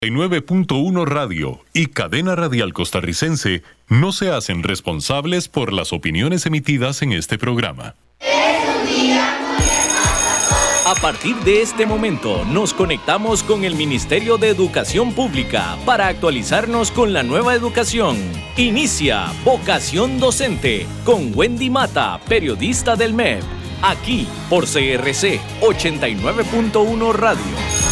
9.1 Radio y Cadena Radial Costarricense no se hacen responsables por las opiniones emitidas en este programa. A partir de este momento nos conectamos con el Ministerio de Educación Pública para actualizarnos con la nueva educación. Inicia Vocación Docente con Wendy Mata, periodista del MEP, aquí por CRC 89.1 Radio.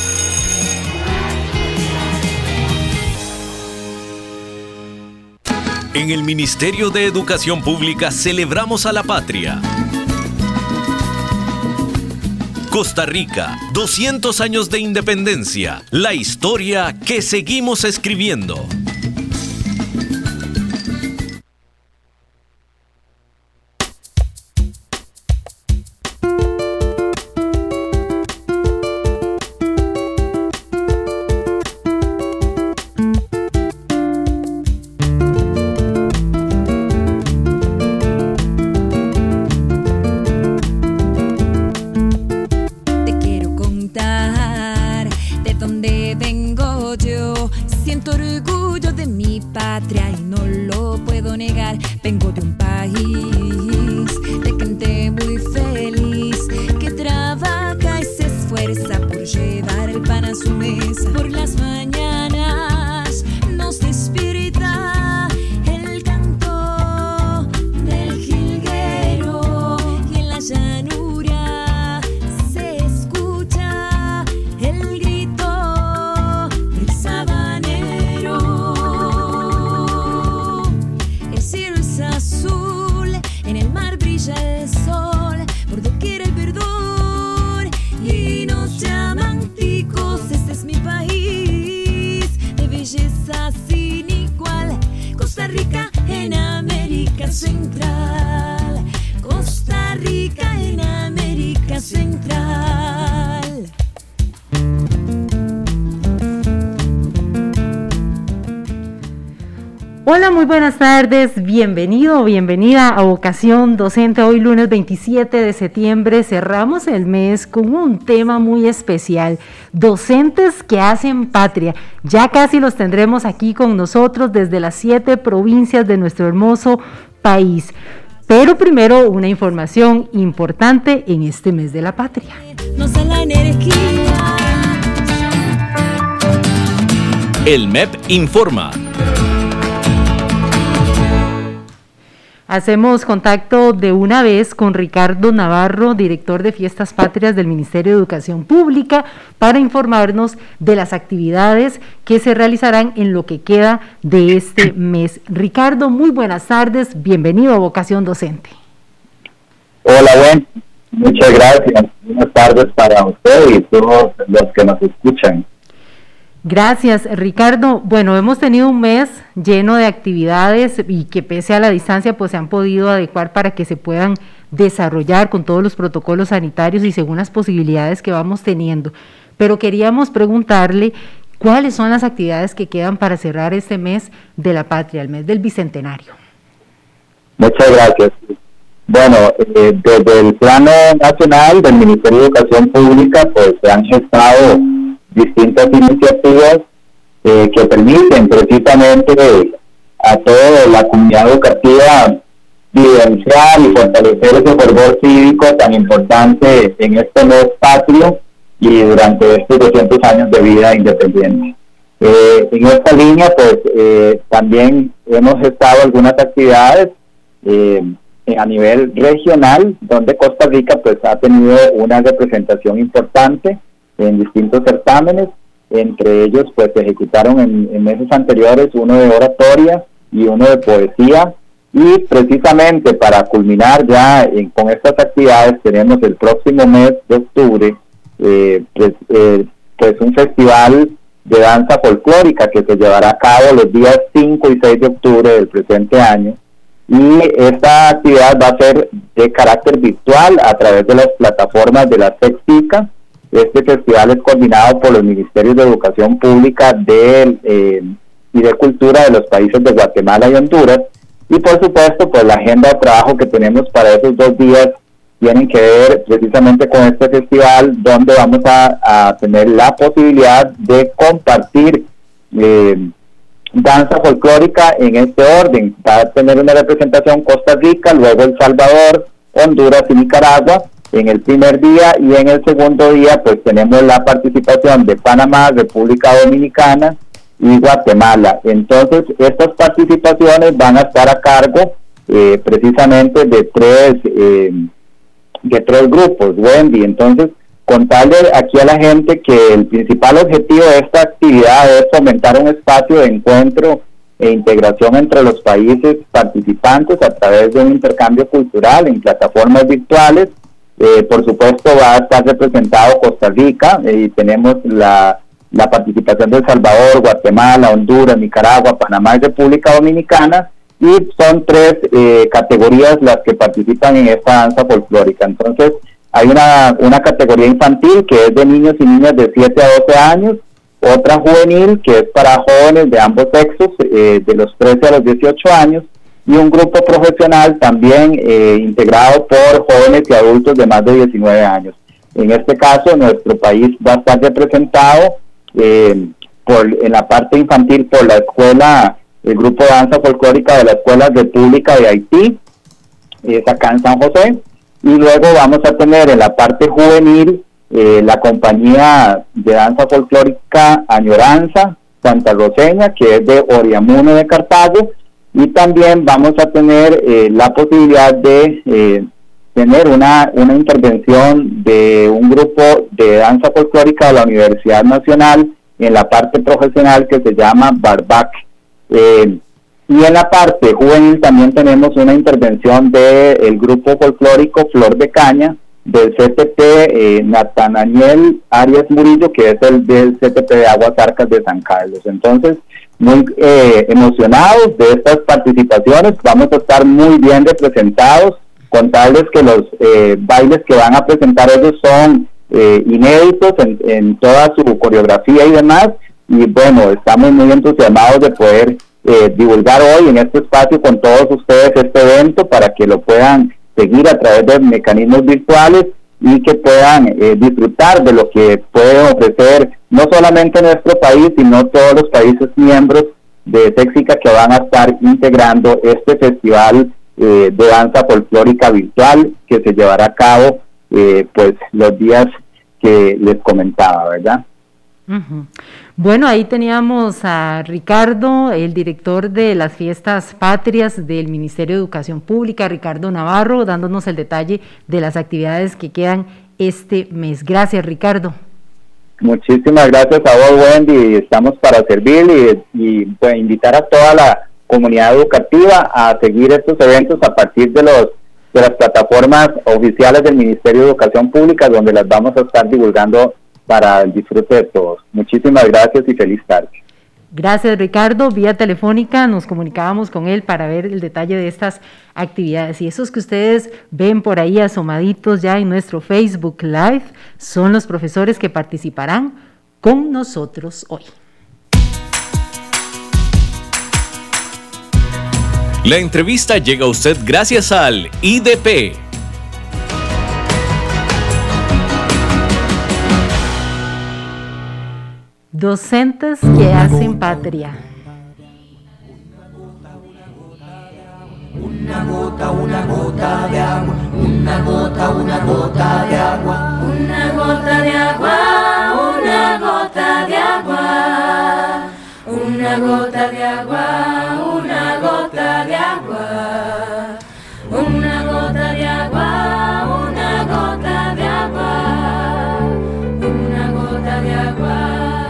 En el Ministerio de Educación Pública celebramos a la patria. Costa Rica, 200 años de independencia, la historia que seguimos escribiendo. Hola, muy buenas tardes, bienvenido o bienvenida a Vocación Docente. Hoy lunes 27 de septiembre cerramos el mes con un tema muy especial, docentes que hacen patria. Ya casi los tendremos aquí con nosotros desde las 7 provincias de nuestro hermoso país. Pero primero una información importante en este mes de la patria. El MEP informa. Hacemos contacto de una vez con Ricardo Navarro, director de Fiestas Patrias del Ministerio de Educación Pública, para informarnos de las actividades que se realizarán en lo que queda de este mes. Ricardo, muy buenas tardes, bienvenido a Vocación Docente. Hola, Gwen, muchas gracias. Buenas tardes para usted y todos los que nos escuchan. Gracias, Ricardo. Bueno, hemos tenido un mes lleno de actividades y que pese a la distancia pues se han podido adecuar para que se puedan desarrollar con todos los protocolos sanitarios y según las posibilidades que vamos teniendo. Pero queríamos preguntarle cuáles son las actividades que quedan para cerrar este mes de la patria, el mes del Bicentenario. Muchas gracias. Bueno, desde el plano nacional del Ministerio de Educación Pública pues se han gestado distintas iniciativas que permiten precisamente a toda la comunidad educativa vivenciar y fortalecer ese fervor cívico tan importante en este mes patrio y durante estos 200 años de vida independiente. En esta línea, pues, también hemos gestado algunas actividades a nivel regional, donde Costa Rica, pues, ha tenido una representación importante en distintos certámenes. Entre ellos pues se ejecutaron en meses anteriores uno de oratoria y uno de poesía, y precisamente para culminar ya con estas actividades tenemos el próximo mes de octubre pues un festival de danza folclórica que se llevará a cabo los días 5 y 6 de octubre del presente año, y esta actividad va a ser de carácter virtual a través de las plataformas de la SECSICA. Este festival es coordinado por los Ministerios de Educación Pública y de Cultura de los países de Guatemala y Honduras, y por supuesto pues la agenda de trabajo que tenemos para esos 2 días tienen que ver precisamente con este festival, donde vamos a tener la posibilidad de compartir danza folclórica en este orden. Va a tener una representación Costa Rica, luego El Salvador, Honduras y Nicaragua en el primer día, y en el segundo día pues tenemos la participación de Panamá, República Dominicana y Guatemala. Entonces estas participaciones van a estar a cargo precisamente de tres grupos, Wendy. Entonces, contarle aquí a la gente que el principal objetivo de esta actividad es fomentar un espacio de encuentro e integración entre los países participantes a través de un intercambio cultural en plataformas virtuales. Por supuesto va a estar representado Costa Rica, y tenemos la participación de El Salvador, Guatemala, Honduras, Nicaragua, Panamá y República Dominicana, y son 3 categorías las que participan en esta danza folclórica. Entonces hay una categoría infantil que es de niños y niñas de 7 a 12 años, otra juvenil que es para jóvenes de ambos sexos, de los 13 a los 18 años, y un grupo profesional también integrado por jóvenes y adultos de más de 19 años. En este caso, nuestro país va a estar representado en la parte infantil por la escuela, el grupo de danza folclórica de la Escuela República de Haití, es acá en San José, y luego vamos a tener en la parte juvenil la compañía de danza folclórica Añoranza Santa Roseña, que es de Oriamuno de Cartago, y también vamos a tener la posibilidad de tener una intervención de un grupo de danza folclórica de la Universidad Nacional en la parte profesional que se llama Barbac. Y en la parte juvenil también tenemos una intervención del grupo folclórico Flor de Caña del CTP Natanael Arias Murillo, que es el del CTP de Aguas Arcas de San Carlos. Entonces, muy emocionados de estas participaciones, vamos a estar muy bien representados. Contarles que los bailes que van a presentar ellos son inéditos en toda su coreografía y demás, y bueno, estamos muy entusiasmados de poder divulgar hoy en este espacio con todos ustedes este evento para que lo puedan seguir a través de mecanismos virtuales y que puedan disfrutar de lo que puede ofrecer no solamente nuestro país, sino todos los países miembros de Texica que van a estar integrando este festival de danza folclórica virtual que se llevará a cabo pues los días que les comentaba, ¿verdad? Uh-huh. Bueno, ahí teníamos a Ricardo, el director de las Fiestas Patrias del Ministerio de Educación Pública, Ricardo Navarro, dándonos el detalle de las actividades que quedan este mes. Gracias, Ricardo. Muchísimas gracias a vos, Wendy. Estamos para servir y pues, invitar a toda la comunidad educativa a seguir estos eventos a partir de las plataformas oficiales del Ministerio de Educación Pública, donde las vamos a estar divulgando para el disfrute de todos. Muchísimas gracias y feliz tarde. Gracias, Ricardo. Vía telefónica nos comunicábamos con él para ver el detalle de estas actividades. Y esos que ustedes ven por ahí asomaditos ya en nuestro Facebook Live son los profesores que participarán con nosotros hoy. La entrevista llega a usted gracias al IDP. Docentes que hacen patria. Una gota de agua, una gota de agua, una gota de agua, una gota de agua, una gota de agua, una gota de agua, una gota de agua, una gota de agua, una gota de agua.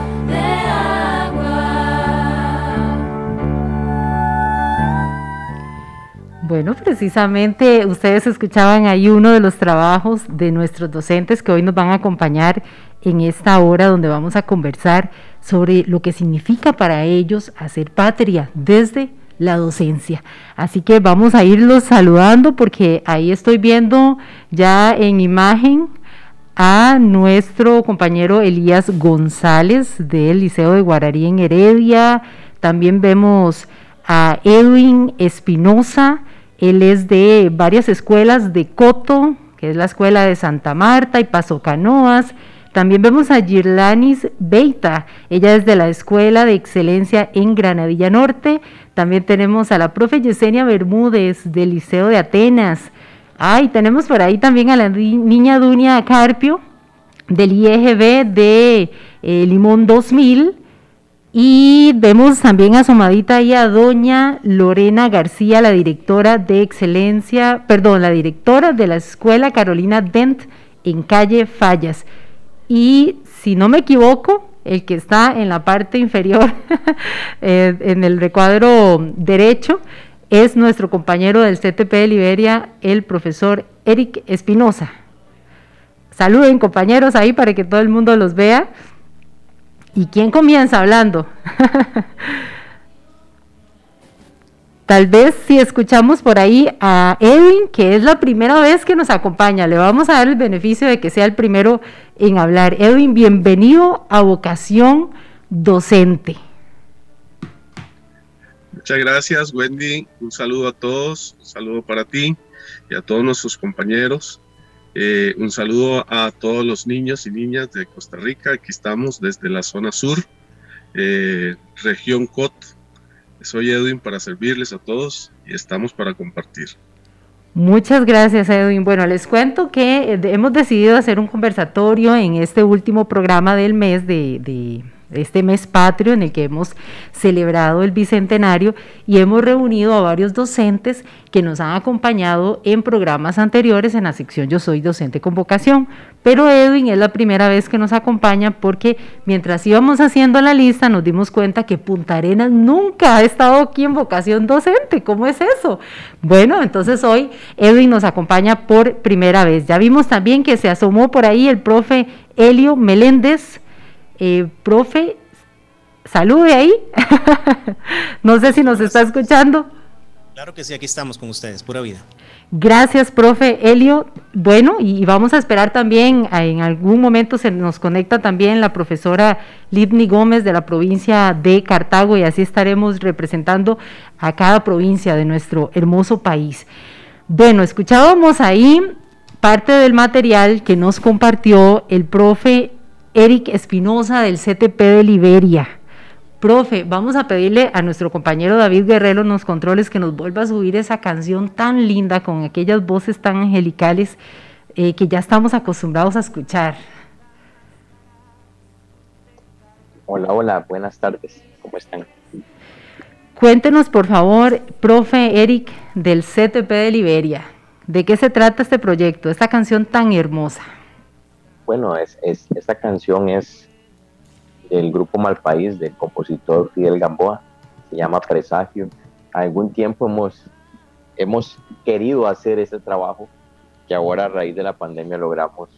Bueno, precisamente ustedes escuchaban ahí uno de los trabajos de nuestros docentes que hoy nos van a acompañar en esta hora donde vamos a conversar sobre lo que significa para ellos hacer patria desde la docencia. Así que vamos a irlos saludando porque ahí estoy viendo ya en imagen a nuestro compañero Elías González del Liceo de Guararí en Heredia. También vemos a Edwin Espinosa. Él es de varias escuelas de Coto, que es la escuela de Santa Marta y Paso Canoas. También vemos a Girlanis Beita, ella es de la Escuela de Excelencia en Granadilla Norte. También tenemos a la profe Yesenia Bermúdez del Liceo de Atenas. Tenemos por ahí también a la niña Dunia Carpio del IEGB de Limón 2000. Y vemos también asomadita ahí a doña Lorena García, la directora de la directora de la Escuela Carolina Dent en calle Fallas. Y si no me equivoco, el que está en la parte inferior, en el recuadro derecho, es nuestro compañero del CTP de Liberia, el profesor Eric Espinosa. Saluden, compañeros, ahí para que todo el mundo los vea. ¿Y quién comienza hablando? Tal vez si escuchamos por ahí a Edwin, que es la primera vez que nos acompaña, le vamos a dar el beneficio de que sea el primero en hablar. Edwin, bienvenido a Vocación Docente. Muchas gracias, Wendy. Un saludo a todos, un saludo para ti y a todos nuestros compañeros. Un saludo a todos los niños y niñas de Costa Rica. Aquí estamos desde la zona sur, región COT. Soy Edwin para servirles a todos y estamos para compartir. Muchas gracias, Edwin. Bueno, les cuento que hemos decidido hacer un conversatorio en este último programa del mes de este mes patrio en el que hemos celebrado el bicentenario y hemos reunido a varios docentes que nos han acompañado en programas anteriores en la sección Yo Soy Docente con Vocación, pero Edwin es la primera vez que nos acompaña porque mientras íbamos haciendo la lista nos dimos cuenta que Punta Arenas nunca ha estado aquí en Vocación Docente. ¿Cómo es eso? Bueno, entonces hoy Edwin nos acompaña por primera vez. Ya vimos también que se asomó por ahí el profe Elio Meléndez. Profe, salude ahí. No sé si nos está escuchando. Claro que sí, aquí estamos con ustedes, pura vida. Gracias, profe Elio. Bueno, y vamos a esperar también, en algún momento se nos conecta también la profesora Libni Gómez de la provincia de Cartago y así estaremos representando a cada provincia de nuestro hermoso país. Bueno, escuchábamos ahí parte del material que nos compartió el profe Eric Espinosa del CTP de Liberia. Profe, vamos a pedirle a nuestro compañero David Guerrero en los controles que nos vuelva a subir esa canción tan linda con aquellas voces tan angelicales que ya estamos acostumbrados a escuchar. Hola, buenas tardes, ¿cómo están? Cuéntenos, por favor, profe Eric del CTP de Liberia, ¿de qué se trata este proyecto, esta canción tan hermosa? Bueno, esta canción es del grupo Malpaís, del compositor Fidel Gamboa, se llama Presagio. Algún tiempo hemos querido hacer ese trabajo que ahora a raíz de la pandemia logramos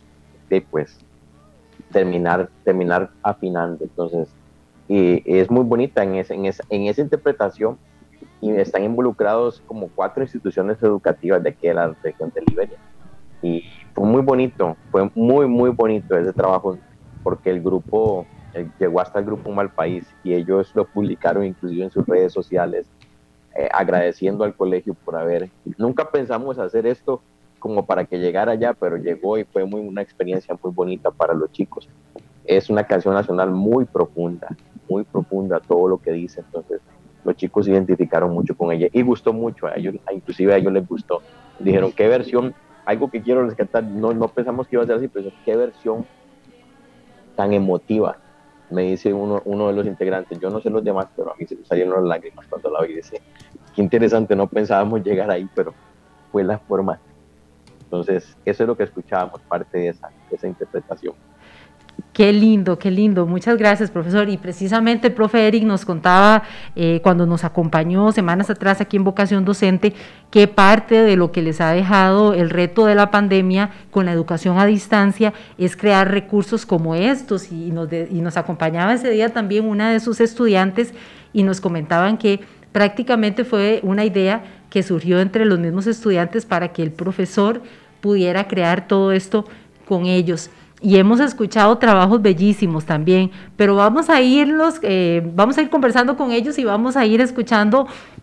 terminar afinando. Entonces, y es muy bonita en esa interpretación y están involucrados como 4 instituciones educativas de aquí de la región de Liberia. Y fue muy bonito, fue muy bonito ese trabajo porque el grupo llegó hasta el grupo Malpaís y ellos lo publicaron inclusive en sus redes sociales agradeciendo al colegio por nunca pensamos hacer esto como para que llegara allá, pero llegó y fue una experiencia muy bonita para los chicos. Es una canción nacional muy profunda todo lo que dice, entonces los chicos se identificaron mucho con ella y gustó mucho a ellos, inclusive a ellos les gustó, dijeron qué versión. Algo que quiero rescatar, no pensamos que iba a ser así, pero qué versión tan emotiva, me dice uno de los integrantes. Yo no sé los demás, pero a mí se me salieron las lágrimas cuando la oí. Decía, qué interesante, no pensábamos llegar ahí, pero fue la forma. Entonces, eso es lo que escuchábamos, parte de esa interpretación. Qué lindo, muchas gracias, profesor. Y precisamente el profe Eric nos contaba cuando nos acompañó semanas atrás aquí en Vocación Docente que parte de lo que les ha dejado el reto de la pandemia con la educación a distancia es crear recursos como estos y nos acompañaba ese día también una de sus estudiantes y nos comentaban que prácticamente fue una idea que surgió entre los mismos estudiantes para que el profesor pudiera crear todo esto con ellos. Y hemos escuchado trabajos bellísimos también, pero vamos a ir conversando con ellos y vamos a ir escuchando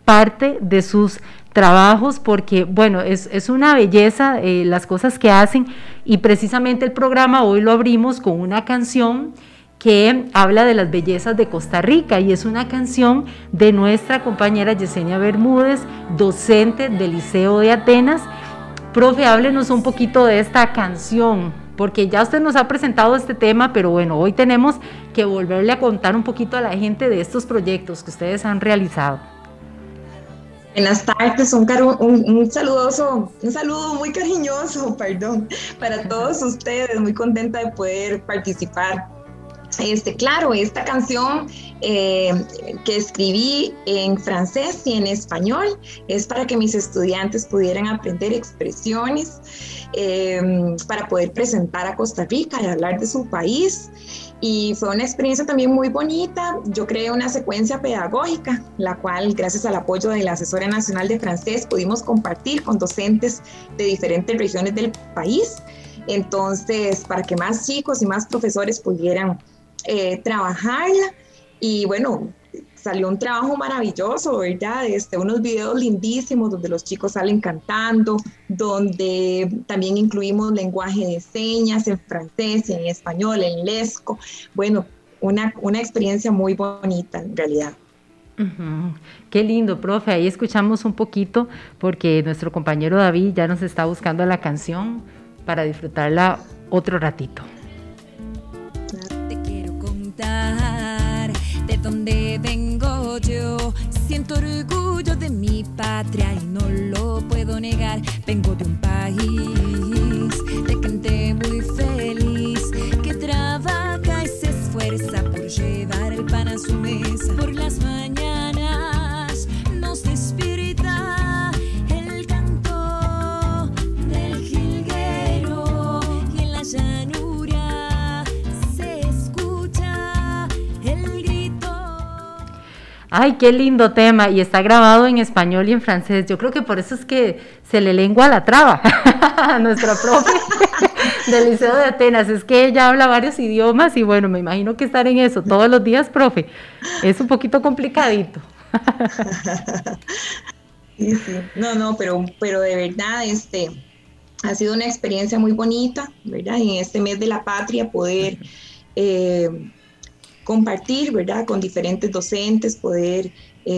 parte de sus trabajos, porque bueno, es una belleza las cosas que hacen, y precisamente el programa hoy lo abrimos con una canción que habla de las bellezas de Costa Rica, y es una canción de nuestra compañera Yesenia Bermúdez, docente del Liceo de Atenas. Profe, háblenos un poquito de esta canción, porque ya usted nos ha presentado este tema, pero bueno, hoy tenemos que volverle a contar un poquito a la gente de estos proyectos que ustedes han realizado. Buenas tardes, un saludo muy cariñoso, para todos ustedes, muy contenta de poder participar. Claro, esta canción que escribí en francés y en español es para que mis estudiantes pudieran aprender expresiones, para poder presentar a Costa Rica y hablar de su país. Y fue una experiencia también muy bonita. Yo creé una secuencia pedagógica, la cual, gracias al apoyo de la Asesora Nacional de Francés, pudimos compartir con docentes de diferentes regiones del país. Entonces, para que más chicos y más profesores pudieran trabajarla. Y bueno, salió un trabajo maravilloso, ¿verdad? Unos videos lindísimos donde los chicos salen cantando, donde también incluimos lenguaje de señas en francés, en español, en lesco. Bueno, una experiencia muy bonita en realidad. Uh-huh. Qué lindo, profe. Ahí escuchamos un poquito, porque nuestro compañero David ya nos está buscando la canción para disfrutarla otro ratito. Te quiero contar de dónde vengo yo. Siento orgullo de mi patria y no lo puedo negar. Vengo de un país de gente muy feliz, que trabaja y se esfuerza por llevar el pan a su mesa. Por las mañanas nos despierta el canto del jilguero, y en la llanura se escucha el grito. Ay, qué lindo tema, y está grabado en español y en francés. Yo creo que por eso es que se le lengua la traba a nuestra profe del Liceo de Atenas. Es que ella habla varios idiomas y bueno, me imagino que estar en eso todos los días, profe, es un poquito complicadito. Sí. No, pero de verdad, ha sido una experiencia muy bonita, ¿verdad? En este mes de la patria poder compartir, ¿verdad? Con diferentes docentes, poder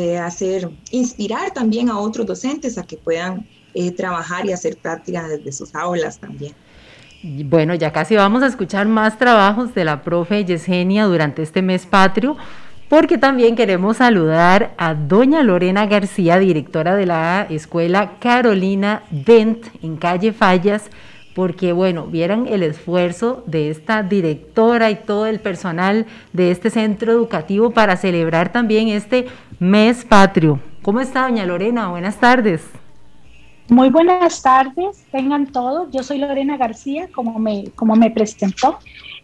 inspirar también a otros docentes a que puedan trabajar y hacer práctica desde sus aulas también. Bueno, ya casi vamos a escuchar más trabajos de la profe Yesenia durante este mes patrio, porque también queremos saludar a doña Lorena García, directora de la escuela Carolina Dent en calle Fallas, porque bueno, vieran el esfuerzo de esta directora y todo el personal de este centro educativo para celebrar también este mes patrio. ¿Cómo está, doña Lorena? Buenas tardes. Muy buenas tardes, tengan todos. Yo soy Lorena García, como me presentó,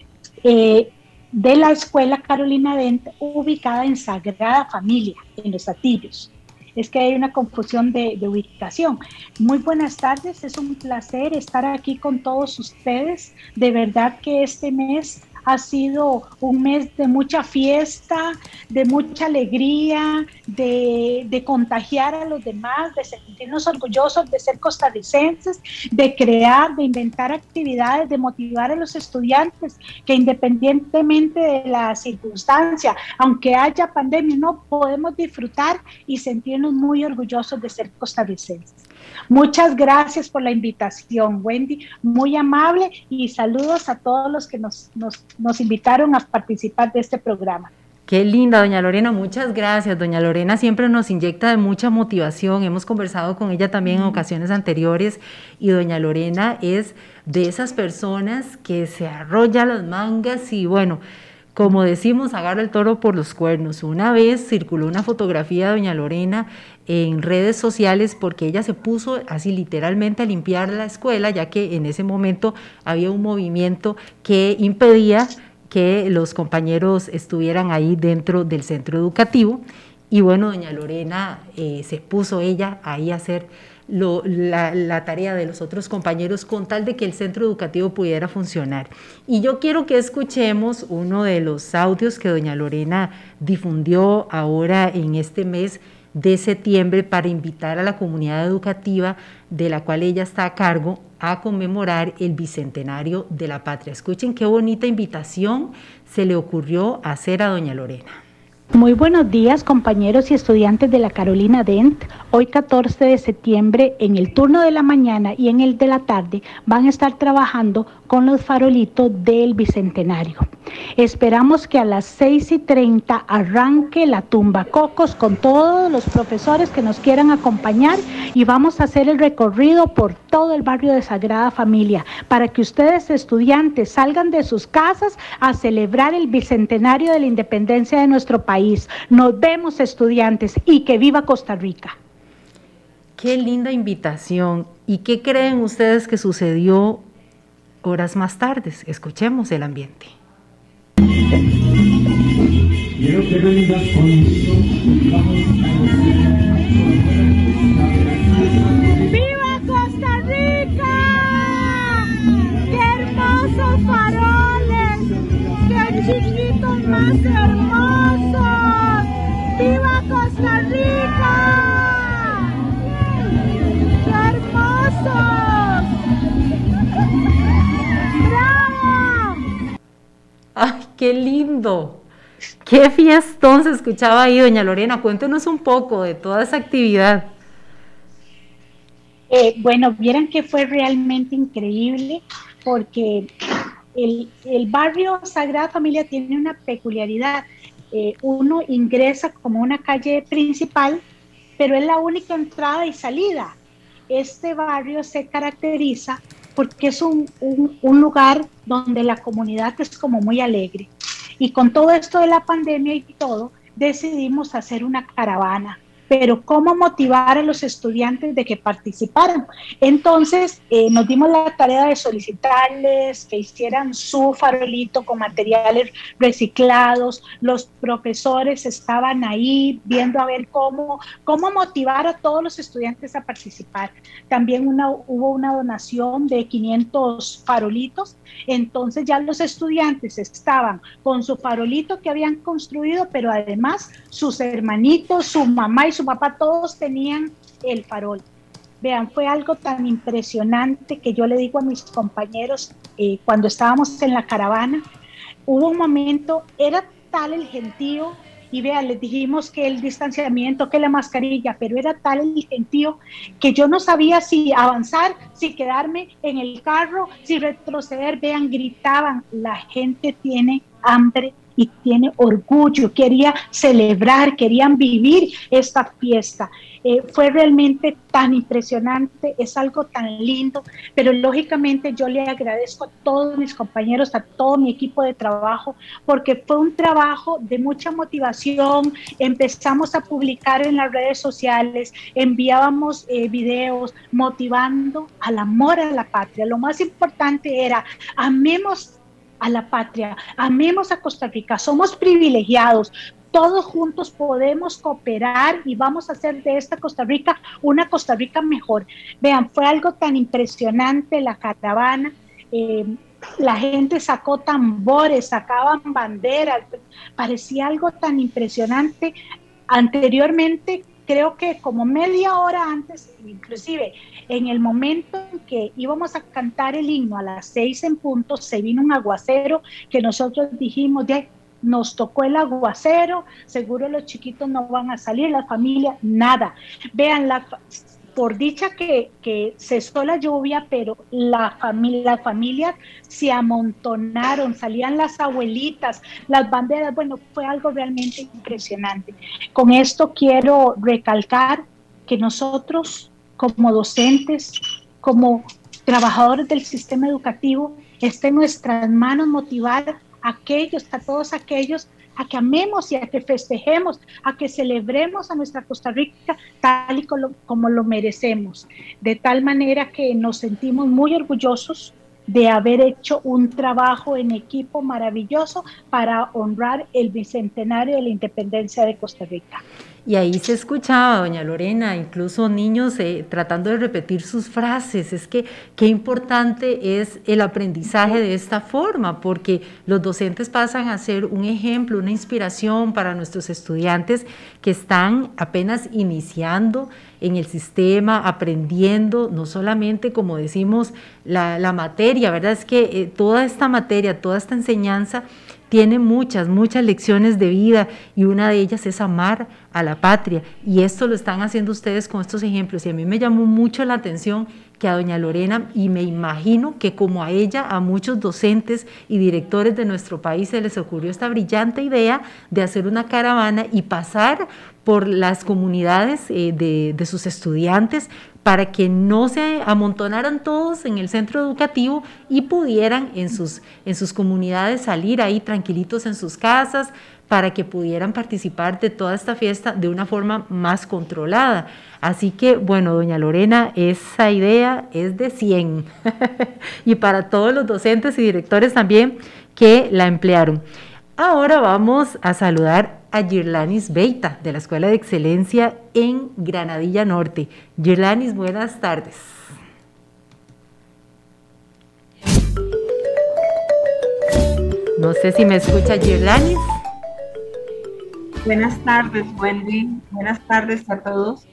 de la escuela Carolina Dent, ubicada en Sagrada Familia, en Los Atillos. Es que hay una confusión de ubicación. Muy buenas tardes, es un placer estar aquí con todos ustedes. De verdad que este mes ha sido un mes de mucha fiesta, de mucha alegría, de contagiar a los demás, de sentirnos orgullosos de ser costarricenses, de crear, de inventar actividades, de motivar a los estudiantes que independientemente de la circunstancia, aunque haya pandemia, no podemos disfrutar y sentirnos muy orgullosos de ser costarricenses. Muchas gracias por la invitación, Wendy, muy amable, y saludos a todos los que nos invitaron a participar de este programa. Qué linda, doña Lorena, muchas gracias. Doña Lorena siempre nos inyecta de mucha motivación, hemos conversado con ella también en ocasiones anteriores, y doña Lorena es de esas personas que se arrolla las mangas y bueno, como decimos, agarra el toro por los cuernos. Una vez circuló una fotografía de doña Lorena en redes sociales porque ella se puso así literalmente a limpiar la escuela, ya que en ese momento había un movimiento que impedía que los compañeros estuvieran ahí dentro del centro educativo. Y bueno, doña Lorena se puso ella ahí a hacer la tarea de los otros compañeros con tal de que el centro educativo pudiera funcionar. Y yo quiero que escuchemos uno de los audios que doña Lorena difundió ahora en este mes de septiembre para invitar a la comunidad educativa de la cual ella está a cargo a conmemorar el bicentenario de la patria. Escuchen qué bonita invitación se le ocurrió hacer a doña Lorena. Muy buenos días, compañeros y estudiantes de la Carolina Dent. Hoy 14 de septiembre, en el turno de la mañana y en el de la tarde, van a estar trabajando con los farolitos del Bicentenario. Esperamos que a las 6:30 arranque la tumba cocos con todos los profesores que nos quieran acompañar y vamos a hacer el recorrido por todo el barrio de Sagrada Familia para que ustedes, estudiantes, salgan de sus casas a celebrar el Bicentenario de la Independencia de nuestro país. Nos vemos, estudiantes, y que viva Costa Rica. Qué linda invitación. ¿Y qué creen ustedes que sucedió horas más tarde? Escuchemos el ambiente. Quiero que vengas conmigo. ¡Viva Costa Rica! ¡Qué hermosos faroles! ¡Qué chiquitos más hermosos! ¡Viva Costa Rica! ¡Qué hermosos! ¡Bravo! ¡Ay, qué lindo! ¡Qué fiestón se escuchaba ahí, doña Lorena! Cuéntenos un poco de toda esa actividad. Bueno, vieran que fue realmente increíble porque el barrio Sagrada Familia tiene una peculiaridad. Uno ingresa como una calle principal, pero es la única entrada y salida. Este barrio se caracteriza porque es un lugar donde la comunidad es como muy alegre. Y con todo esto de la pandemia y todo, decidimos hacer una caravana. Pero ¿cómo motivar a los estudiantes de que participaran? Entonces nos dimos la tarea de solicitarles que hicieran su farolito con materiales reciclados. Los profesores estaban ahí viendo a ver cómo motivar a todos los estudiantes a participar. También hubo una donación de 500 farolitos. Entonces ya los estudiantes estaban con su farolito que habían construido, pero además sus hermanitos, su mamá y su papá, todos tenían el farol. Vean, fue algo tan impresionante que yo le digo a mis compañeros cuando estábamos en la caravana, hubo un momento, era tal el gentío, y vean, les dijimos que el distanciamiento, que la mascarilla, pero era tal el gentío que yo no sabía si avanzar, si quedarme en el carro, si retroceder. Vean, gritaban, la gente tiene hambre y tiene orgullo, quería celebrar, querían vivir esta fiesta. Fue realmente tan impresionante, es algo tan lindo, pero lógicamente yo le agradezco a todos mis compañeros, a todo mi equipo de trabajo, porque fue un trabajo de mucha motivación. Empezamos a publicar en las redes sociales, enviábamos videos motivando al amor a la patria. Lo más importante era, amemos a la patria, amemos a Costa Rica, somos privilegiados, todos juntos podemos cooperar y vamos a hacer de esta Costa Rica una Costa Rica mejor. Vean, fue algo tan impresionante la caravana, la gente sacó tambores, sacaban banderas, parecía algo tan impresionante. Anteriormente, creo que como media hora antes, inclusive en el momento en que íbamos a cantar el himno a las 6 en punto, se vino un aguacero que nosotros dijimos, ya nos tocó el aguacero, seguro los chiquitos no van a salir, la familia, nada. Vean, por dicha que cesó la lluvia, pero las familias se amontonaron, salían las abuelitas, las banderas, bueno, fue algo realmente impresionante. Con esto quiero recalcar que nosotros, como docentes, como trabajadores del sistema educativo, está en nuestras manos motivar a todos aquellos a que amemos y a que festejemos, a que celebremos a nuestra Costa Rica tal y como lo merecemos. De tal manera que nos sentimos muy orgullosos de haber hecho un trabajo en equipo maravilloso para honrar el bicentenario de la independencia de Costa Rica. Y ahí se escuchaba, doña Lorena, incluso niños tratando de repetir sus frases. Es que qué importante es el aprendizaje de esta forma, porque los docentes pasan a ser un ejemplo, una inspiración para nuestros estudiantes que están apenas iniciando en el sistema, aprendiendo, no solamente, como decimos, la materia, ¿verdad? Es que toda esta materia, toda esta enseñanza tiene muchas lecciones de vida, y una de ellas es amar a la patria, y esto lo están haciendo ustedes con estos ejemplos. Y a mí me llamó mucho la atención que a doña Lorena, y me imagino que como a ella, a muchos docentes y directores de nuestro país se les ocurrió esta brillante idea de hacer una caravana y pasar por las comunidades de sus estudiantes, para que no se amontonaran todos en el centro educativo y pudieran en sus comunidades salir ahí tranquilitos en sus casas, para que pudieran participar de toda esta fiesta de una forma más controlada. Así que, bueno, doña Lorena, esa idea es de 100 y para todos los docentes y directores también que la emplearon. Ahora vamos a saludar a Girlanis Beita, de la Escuela de Excelencia en Granadilla Norte. Girlanis, buenas tardes. No sé si me escucha Girlanis. Buenas tardes, Wendy. Buenas tardes a todos.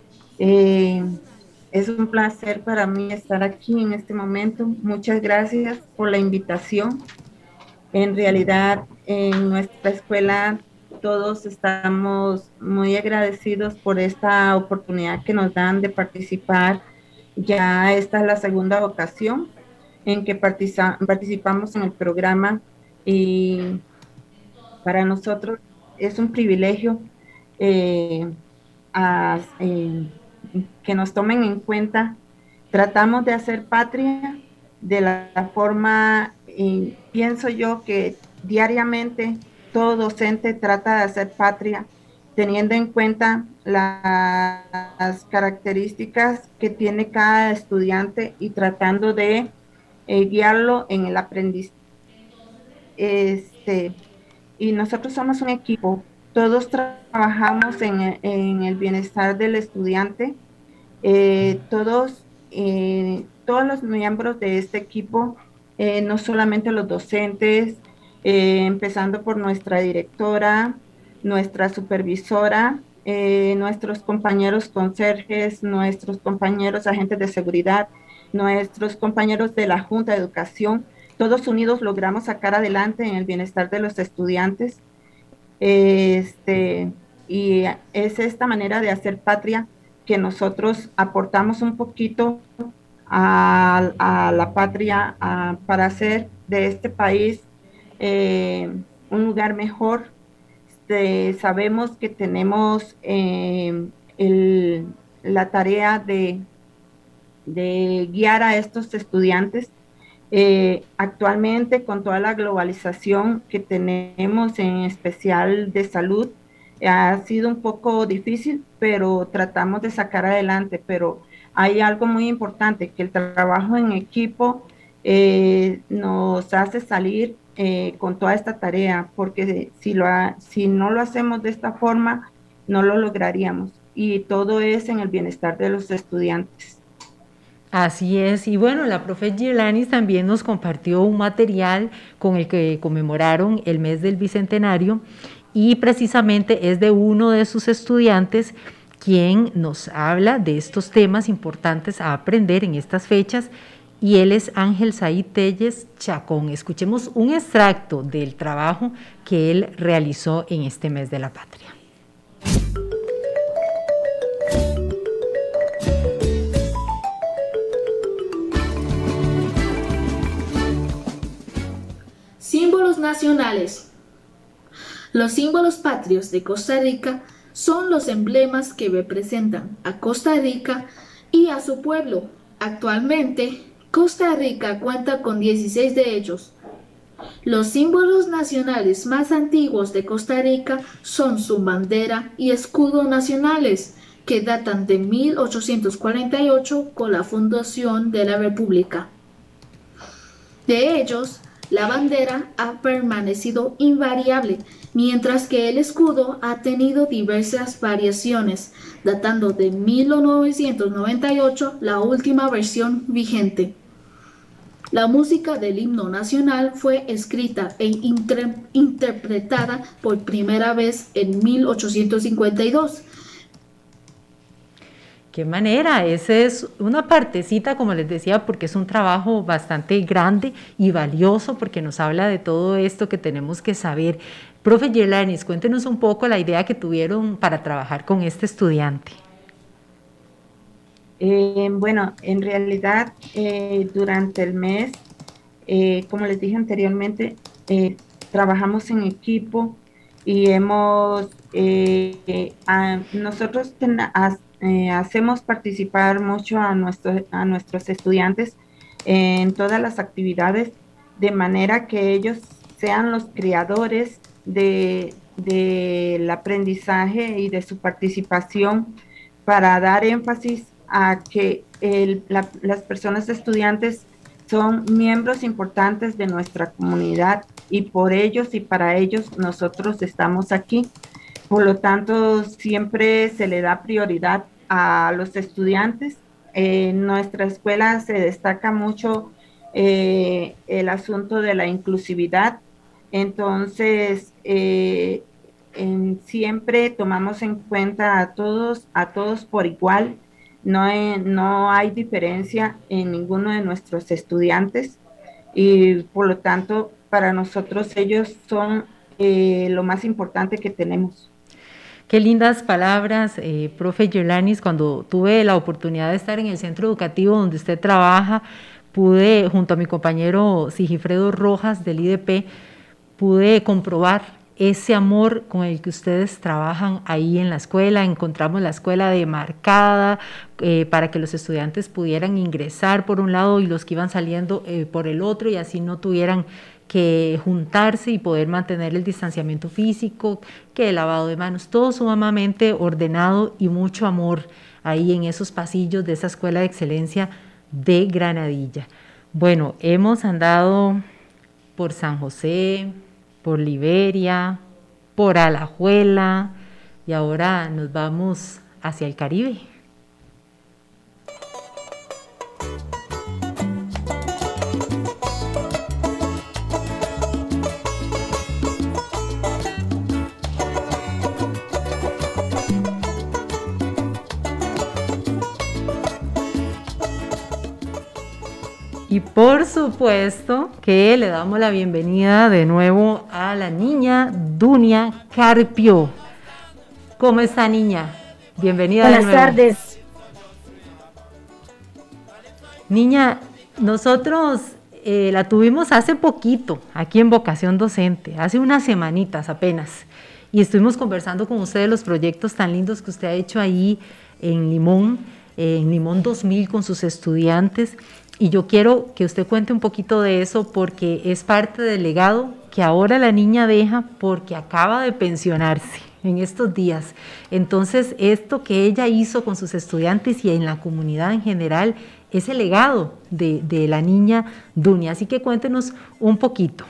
Es un placer para mí estar aquí en este momento. Muchas gracias por la invitación. En realidad, en nuestra escuela todos estamos muy agradecidos por esta oportunidad que nos dan de participar. Ya esta es la segunda ocasión en que participamos en el programa, y para nosotros es un privilegio que nos tomen en cuenta. Tratamos de hacer patria de la forma, pienso yo que diariamente todo docente trata de hacer patria, teniendo en cuenta las características que tiene cada estudiante y tratando de guiarlo en el aprendizaje. Y nosotros somos un equipo, todos trabajamos en el bienestar del estudiante, todos los miembros de este equipo, no solamente los docentes, empezando por nuestra directora, nuestra supervisora, nuestros compañeros conserjes, nuestros compañeros agentes de seguridad, nuestros compañeros de la Junta de Educación. Todos unidos logramos sacar adelante en el bienestar de los estudiantes. Y es esta manera de hacer patria que nosotros aportamos un poquito a la patria, para hacer de este país un lugar mejor. Sabemos que tenemos la tarea de guiar a estos estudiantes. Actualmente, con toda la globalización que tenemos, en especial de salud, ha sido un poco difícil, pero tratamos de sacar adelante. Pero hay algo muy importante, que el trabajo en equipo nos hace salir con toda esta tarea, porque si no lo hacemos de esta forma, no lo lograríamos, y todo es en el bienestar de los estudiantes. Así es, y bueno, la profe Girlanis también nos compartió un material con el que conmemoraron el mes del Bicentenario, y precisamente es de uno de sus estudiantes quien nos habla de estos temas importantes a aprender en estas fechas, y él es Ángel Said Telles Chacón. Escuchemos un extracto del trabajo que él realizó en este mes de la patria. Símbolos nacionales. Los símbolos patrios de Costa Rica son los emblemas que representan a Costa Rica y a su pueblo. Actualmente, Costa Rica cuenta con 16 de ellos. Los símbolos nacionales más antiguos de Costa Rica son su bandera y escudo nacionales, que datan de 1848 con la fundación de la República. De ellos, La bandera ha permanecido invariable, mientras que el escudo ha tenido diversas variaciones, datando de 1998 la última versión vigente. La música del himno nacional fue escrita e interpretada por primera vez en 1852. Qué manera, esa es una partecita, como les decía, porque es un trabajo bastante grande y valioso, porque nos habla de todo esto que tenemos que saber. Profe Yelanis, cuéntenos un poco la idea que tuvieron para trabajar con este estudiante. Bueno, en realidad, durante el mes, como les dije anteriormente, trabajamos en equipo y nosotros hacemos participar mucho a nuestros estudiantes en todas las actividades, de manera que ellos sean los creadores del aprendizaje y de su participación, para dar énfasis a que las personas estudiantes son miembros importantes de nuestra comunidad, y por ellos y para ellos nosotros estamos aquí. Por lo tanto, siempre se le da prioridad a los estudiantes. En nuestra escuela se destaca mucho el asunto de la inclusividad. Entonces, siempre tomamos en cuenta a todos por igual. No hay diferencia en ninguno de nuestros estudiantes, y por lo tanto, para nosotros ellos son lo más importante que tenemos. Qué lindas palabras, profe Yelanis. Cuando tuve la oportunidad de estar en el centro educativo donde usted trabaja, pude, junto a mi compañero Sigifredo Rojas del IDP, pude comprobar ese amor con el que ustedes trabajan ahí en la escuela. Encontramos la escuela demarcada para que los estudiantes pudieran ingresar por un lado y los que iban saliendo por el otro, y así no tuvieran que juntarse y poder mantener el distanciamiento físico, que el lavado de manos, todo sumamente ordenado y mucho amor ahí en esos pasillos de esa escuela de excelencia de Granadilla. Bueno, hemos andado por San José, por Liberia, por Alajuela, y ahora nos vamos hacia el Caribe. Y por supuesto que le damos la bienvenida de nuevo a la niña Dunia Carpio. ¿Cómo está, niña? Bienvenida de nuevo. Buenas tardes. Niña, nosotros la tuvimos hace poquito aquí en Vocación Docente, hace unas semanitas apenas, y estuvimos conversando con usted de los proyectos tan lindos que usted ha hecho ahí en Limón 2000 con sus estudiantes. Y yo quiero que usted cuente un poquito de eso, porque es parte del legado que ahora la niña deja, porque acaba de pensionarse en estos días. Entonces, esto que ella hizo con sus estudiantes y en la comunidad en general es el legado de la niña Dunia. Así que cuéntenos un poquito.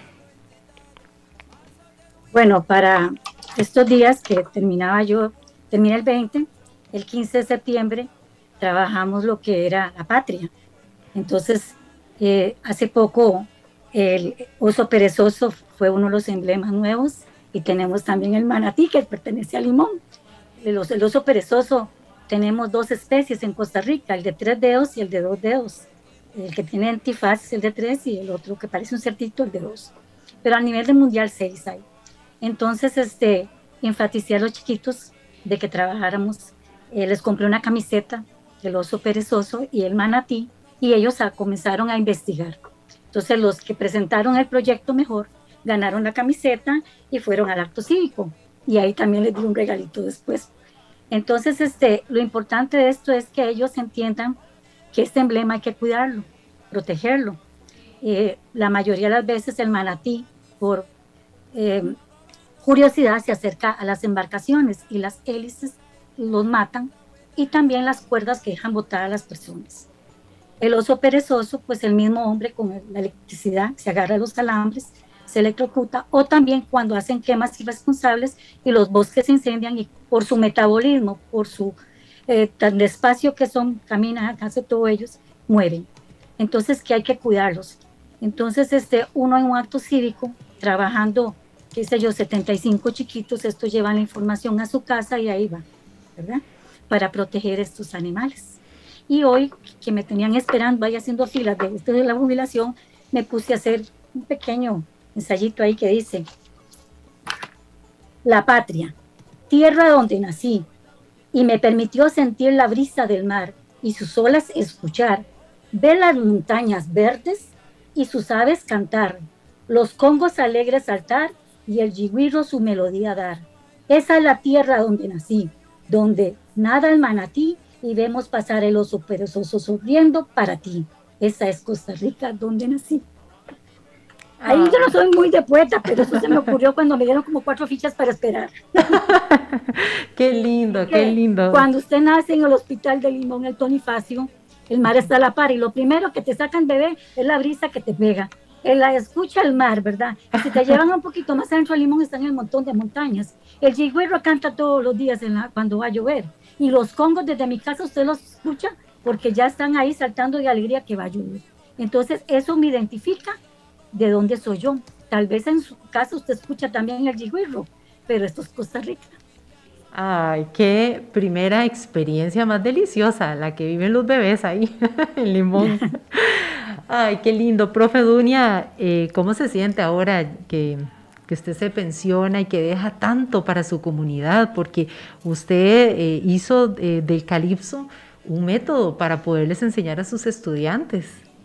Bueno, para estos días que terminé el 20, el 15 de septiembre, trabajamos lo que era la patria. Entonces, hace poco el oso perezoso fue uno de los emblemas nuevos, y tenemos también el manatí, que pertenece a Limón. El oso perezoso, tenemos dos especies en Costa Rica, el de 3 dedos y el de 2 dedos. El que tiene antifaz es el de 3, y el otro que parece un cerdito, el de 2. Pero a nivel de mundial 6 hay. Entonces, enfaticé a los chiquitos de que trabajáramos. Les compré una camiseta del oso perezoso y el manatí, y ellos comenzaron a investigar. Entonces, los que presentaron el proyecto mejor ganaron la camiseta y fueron al acto cívico, y ahí también les di un regalito después. Entonces, lo importante de esto es que ellos entiendan que este emblema hay que cuidarlo, protegerlo. La mayoría de las veces el manatí, por curiosidad, se acerca a las embarcaciones, y las hélices los matan, y también las cuerdas que dejan botar a las personas. El oso perezoso, pues el mismo hombre con la electricidad se agarra a los alambres, se electrocuta, o también cuando hacen quemas irresponsables y los bosques se incendian y por su metabolismo, por su tan despacio que son, caminan, casi todos ellos, mueren. Entonces, que hay que cuidarlos. Entonces, uno en un acto cívico, trabajando, qué sé yo, 75 chiquitos, estos llevan la información a su casa y ahí va, ¿verdad? Para proteger estos animales. Y hoy, que me tenían esperando, vaya haciendo filas de la jubilación, me puse a hacer un pequeño ensayito ahí que dice: la patria, tierra donde nací, y me permitió sentir la brisa del mar y sus olas escuchar, ver las montañas verdes y sus aves cantar, los congos alegres saltar y el yigüirro su melodía dar. Esa es la tierra donde nací, donde nada el manatí y vemos pasar el oso perezoso sonriendo para ti. Esa es Costa Rica, donde nací. Ahí yo no soy muy de poeta, pero eso se me ocurrió cuando me dieron como 4 fichas para esperar. Qué lindo, qué lindo. Cuando usted nace en el hospital de Limón, el Tonifacio, el mar está a la par y lo primero que te sacan, bebé, es la brisa que te pega. La escucha el mar, ¿verdad? Y si te llevan un poquito más adentro de Limón, están en el montón de montañas. El yigüirro canta todos los días cuando va a llover. Y los congos desde mi casa usted los escucha porque ya están ahí saltando de alegría que va a llover. Entonces eso me identifica de dónde soy yo. Tal vez en su casa usted escucha también el yigüirro, pero esto es Costa Rica. Ay, qué primera experiencia más deliciosa, la que viven los bebés ahí en Limón. Ay, qué lindo. Profe Dunia, ¿cómo se siente ahora que usted se pensiona y que deja tanto para su comunidad? Porque usted hizo del calipso un método para poderles enseñar a sus estudiantes.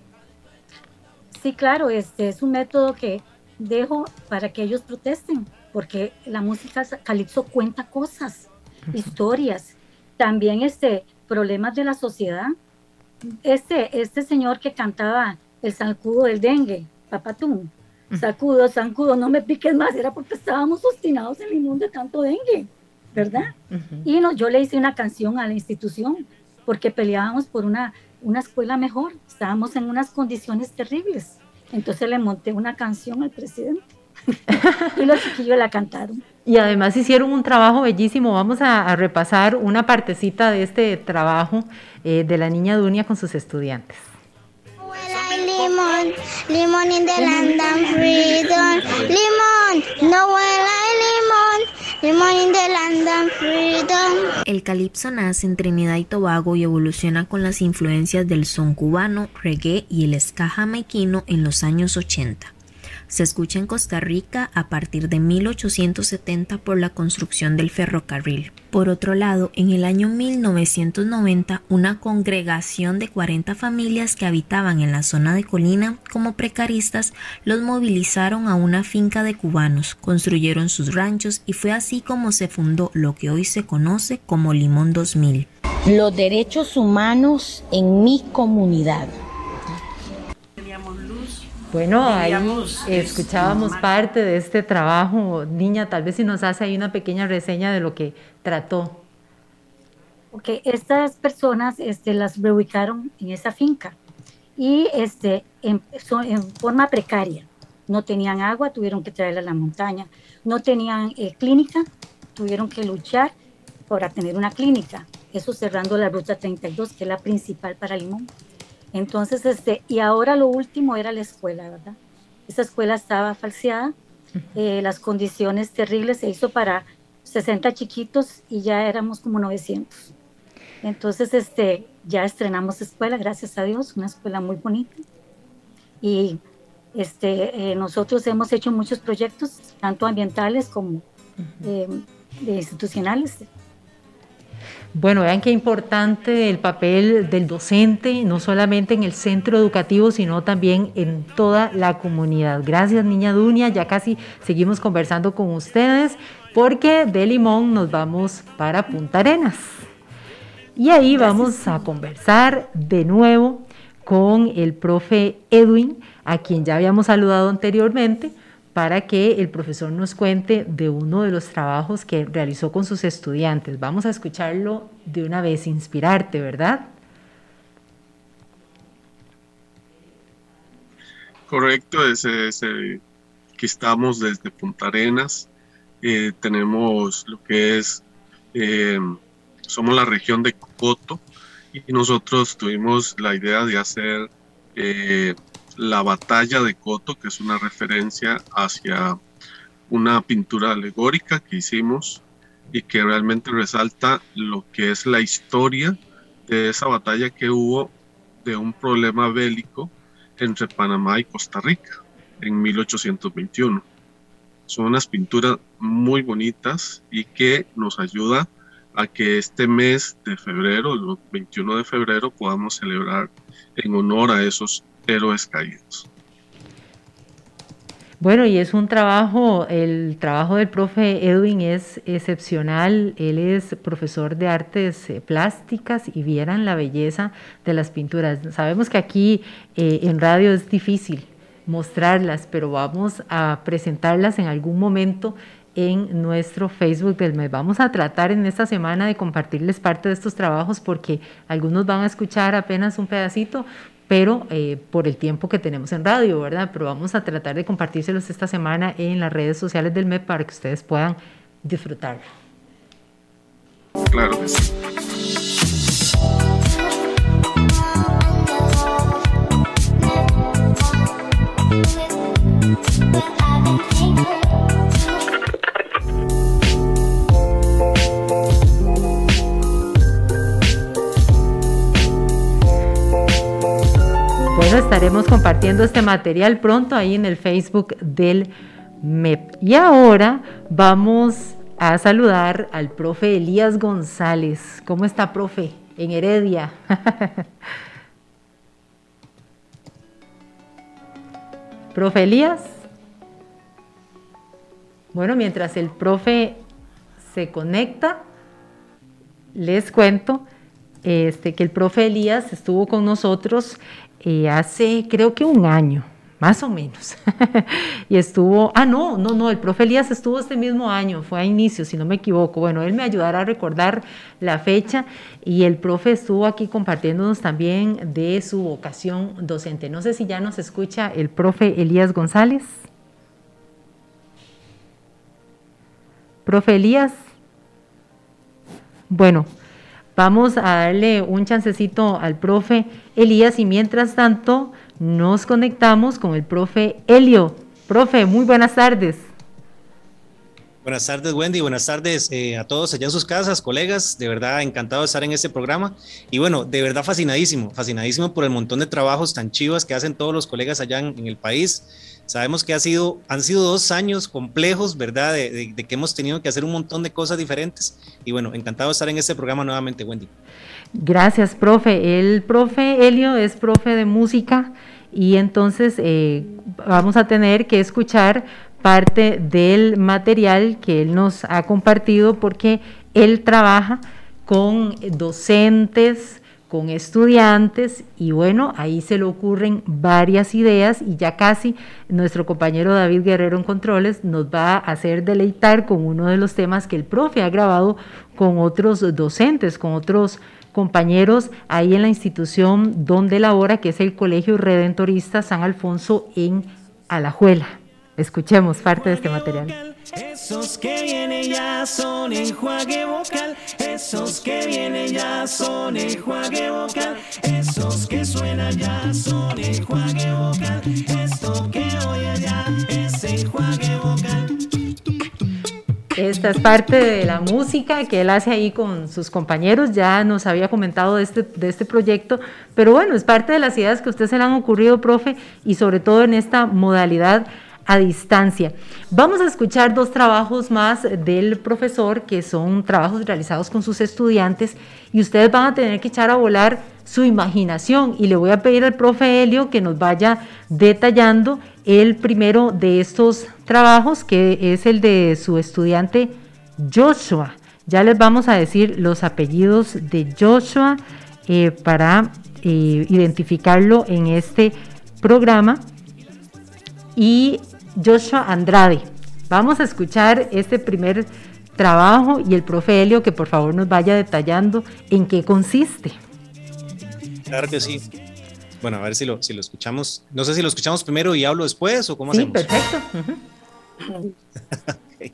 Sí, claro, es un método que dejo para que ellos protesten, porque la música calipso cuenta cosas, historias, también problemas de la sociedad. Este señor que cantaba el zancudo del dengue, Papatún, sacudo, zancudo, no me piques más, era porque estábamos obstinados en el mundo de tanto dengue, ¿verdad? Y yo le hice una canción a la institución, porque peleábamos por una escuela mejor, estábamos en unas condiciones terribles, entonces le monté una canción al presidente y los chiquillos la cantaron. Y además hicieron un trabajo bellísimo. Vamos a repasar una partecita de este trabajo de la niña Dunia con sus estudiantes. Limón, limón in the land of freedom. Limón, no huele limón. Limón in the land of freedom. El calipso nace en Trinidad y Tobago y evoluciona con las influencias del son cubano, reggae y el ska jamaiquino en los años 80. Se escucha en Costa Rica a partir de 1870 por la construcción del ferrocarril. Por otro lado, en el año 1990, una congregación de 40 familias que habitaban en la zona de Colina como precaristas los movilizaron a una finca de cubanos, construyeron sus ranchos y fue así como se fundó lo que hoy se conoce como Limón 2000. Los derechos humanos en mi comunidad. Bueno, ahí escuchábamos parte de este trabajo. Niña, tal vez si nos hace ahí una pequeña reseña de lo que trató. Ok, estas personas las reubicaron en esa finca y en forma precaria. No tenían agua, tuvieron que traerla a la montaña. No tenían clínica, tuvieron que luchar para tener una clínica. Eso cerrando la ruta 32, que es la principal para Limón. Entonces, y ahora lo último era la escuela, ¿verdad? Esa escuela estaba falseada, las condiciones terribles, se hizo para 60 chiquitos y ya éramos como 900. Entonces, ya estrenamos escuela, gracias a Dios, una escuela muy bonita. Y nosotros hemos hecho muchos proyectos, tanto ambientales como institucionales. Bueno, vean qué importante el papel del docente, no solamente en el centro educativo, sino también en toda la comunidad. Gracias, niña Dunia, ya casi seguimos conversando con ustedes, porque de Limón nos vamos para Punta Arenas. Y ahí vamos a conversar de nuevo con el profe Edwin, a quien ya habíamos saludado anteriormente, para que el profesor nos cuente de uno de los trabajos que realizó con sus estudiantes. Vamos a escucharlo de una vez, inspirarte, ¿verdad? Correcto, aquí estamos desde Punta Arenas. Tenemos lo que es, somos la región de Cocoto, y nosotros tuvimos la idea de hacer la batalla de Coto, que es una referencia hacia una pintura alegórica que hicimos y que realmente resalta lo que es la historia de esa batalla que hubo, de un problema bélico entre Panamá y Costa Rica en 1821. Son unas pinturas muy bonitas y que nos ayuda a que este mes de febrero, el 21 de febrero, podamos celebrar en honor a esos héroes caídos. Bueno, y es un trabajo, el trabajo del profe Edwin es excepcional. Él es profesor de artes plásticas y vieran la belleza de las pinturas. Sabemos que aquí en radio es difícil mostrarlas, pero vamos a presentarlas en algún momento en nuestro Facebook del mes. Vamos a tratar en esta semana de compartirles parte de estos trabajos, porque algunos van a escuchar apenas un pedacito, pero por el tiempo que tenemos en radio, ¿verdad? Pero vamos a tratar de compartírselos esta semana en las redes sociales del MEP para que ustedes puedan disfrutarlo. Claro que sí. Bueno, estaremos compartiendo este material pronto ahí en el Facebook del MEP. Y ahora vamos a saludar al profe Elías González. ¿Cómo está, profe? En Heredia. Profe Elías. Bueno, mientras el profe se conecta, les cuento que el profe Elías estuvo con nosotros hace creo que un año, más o menos. Y estuvo, el profe Elías estuvo este mismo año, fue a inicio, si no me equivoco. Bueno, él me ayudará a recordar la fecha, y el profe estuvo aquí compartiéndonos también de su vocación docente. No sé si ya nos escucha el profe Elías González. Profe Elías. Bueno, vamos a darle un chancecito al profe Elías, y mientras tanto nos conectamos con el profe Elio. Profe, muy buenas tardes. Buenas tardes, Wendy, buenas tardes a todos allá en sus casas, colegas. De verdad encantado de estar en este programa, y bueno, de verdad fascinadísimo por el montón de trabajos tan chivas que hacen todos los colegas allá en el país. Sabemos que han sido 2 años complejos, ¿verdad? De que hemos tenido que hacer un montón de cosas diferentes, y bueno, encantado de estar en este programa nuevamente, Wendy. Gracias, profe. El profe Elio es profe de música, y entonces vamos a tener que escuchar parte del material que él nos ha compartido, porque él trabaja con docentes, con estudiantes, y bueno, ahí se le ocurren varias ideas, y ya casi nuestro compañero David Guerrero en Controles nos va a hacer deleitar con uno de los temas que el profe ha grabado con otros docentes, con otros compañeros ahí en la institución donde labora, que es el Colegio Redentorista San Alfonso en Alajuela. Escuchemos parte de este material. Esos que vienen ya son enjuague vocal, esos que vienen ya son enjuague vocal, esos que suenan ya son enjuague vocal, esto que oye ya es enjuague vocal. Esta es parte de la música que él hace ahí con sus compañeros. Ya nos había comentado de este proyecto, pero bueno, es parte de las ideas que a usted se le han ocurrido, profe, y sobre todo en esta modalidad a distancia. Vamos a escuchar 2 trabajos más del profesor, que son trabajos realizados con sus estudiantes, y ustedes van a tener que echar a volar su imaginación, y le voy a pedir al profe Helio que nos vaya detallando el primero de estos trabajos, que es el de su estudiante Joshua. Ya les vamos a decir los apellidos de Joshua para identificarlo en este programa. Y Joshua Andrade. Vamos a escuchar este primer trabajo, y el profe Helio que por favor nos vaya detallando en qué consiste. Claro que sí. Bueno, a ver si lo escuchamos. No sé si lo escuchamos primero y hablo después o cómo hacemos. Sí, perfecto. Okay.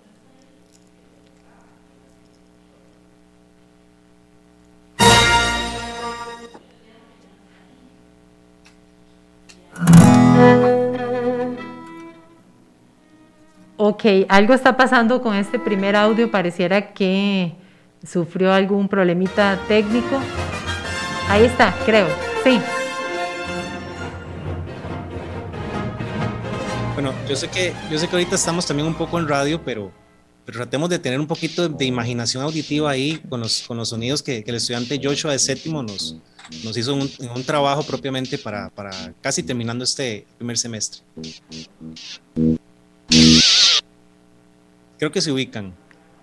Ok, algo está pasando con este primer audio, pareciera que sufrió algún problemita técnico. Ahí está, creo, sí. Bueno, yo sé que ahorita estamos también un poco en radio, pero tratemos de tener un poquito de imaginación auditiva ahí con los sonidos que el estudiante Joshua de séptimo nos hizo un trabajo propiamente para casi terminando este primer semestre. Creo que se ubican.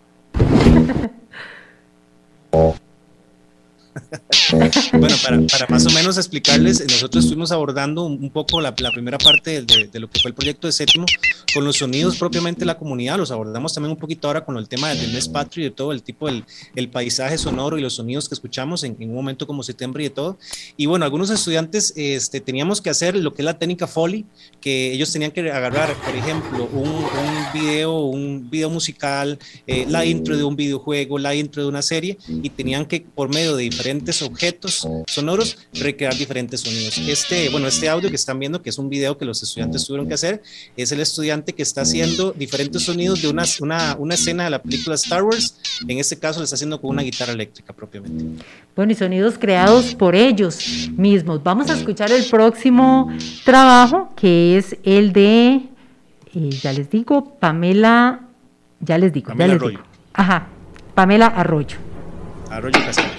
Bueno, para más o menos explicarles, nosotros estuvimos abordando un poco la primera parte de lo que fue el proyecto de séptimo con los sonidos propiamente de la comunidad. Los abordamos también un poquito ahora con el tema del mes patrio y de todo el tipo el paisaje sonoro y los sonidos que escuchamos en un momento como septiembre y de todo. Y bueno, algunos estudiantes teníamos que hacer lo que es la técnica Foley, que ellos tenían que agarrar, por ejemplo, un video musical, la intro de un videojuego, la intro de una serie, y tenían que, por medio de diferentes objetos sonoros, recrear diferentes sonidos. Este audio que están viendo, que es un video que los estudiantes tuvieron que hacer, es el estudiante que está haciendo diferentes sonidos de una escena de la película Star Wars. En este caso lo está haciendo con una guitarra eléctrica propiamente. Bueno, y sonidos creados por ellos mismos. Vamos a escuchar el próximo trabajo, que es el de, ya les digo, Pamela Arroyo. Ajá, Pamela Arroyo. Arroyo Castillo.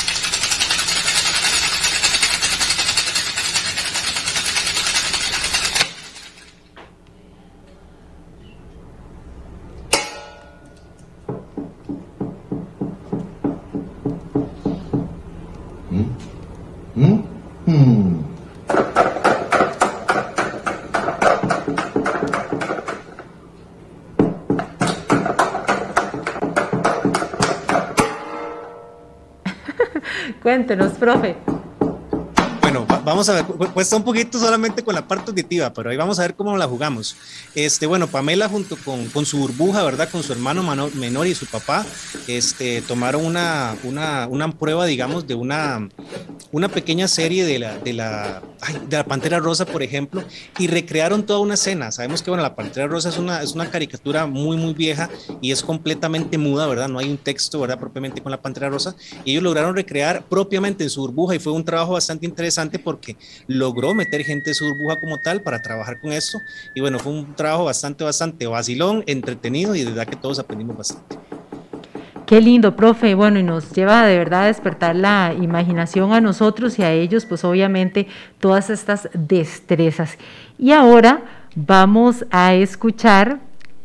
Cuéntenos, profe. Bueno, vamos a ver, cuesta un poquito solamente con la parte auditiva, pero ahí vamos a ver cómo la jugamos. Bueno, Pamela junto con su burbuja, ¿verdad? Con su hermano menor y su papá, tomaron una prueba, digamos, de una pequeña serie de la Pantera Rosa, por ejemplo, y recrearon toda una escena. Sabemos que, bueno, la Pantera Rosa es una caricatura muy, muy vieja y es completamente muda, ¿verdad? No hay un texto, ¿verdad? Propiamente con la Pantera Rosa. Y ellos lograron recrear propiamente en su burbuja y fue un trabajo bastante interesante porque logró meter gente de su burbuja como tal para trabajar con esto. Y bueno, fue un trabajo bastante vacilón, entretenido y de verdad que todos aprendimos bastante. Qué lindo, profe. Bueno, y nos lleva de verdad a despertar la imaginación a nosotros y a ellos, pues obviamente todas estas destrezas. Y ahora vamos a escuchar